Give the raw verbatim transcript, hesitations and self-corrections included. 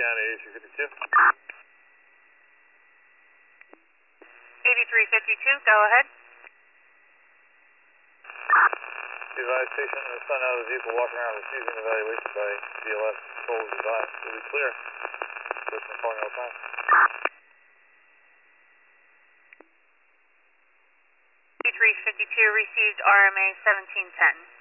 County, eighty-three fifty-two. eighty-three fifty-two, go ahead. The advised patient and his son out of the vehicle walking around receiving evaluation by D L S. Control is advised. Will be clear. Person calling all time. eighty-three fifty-two received R M A seventeen ten.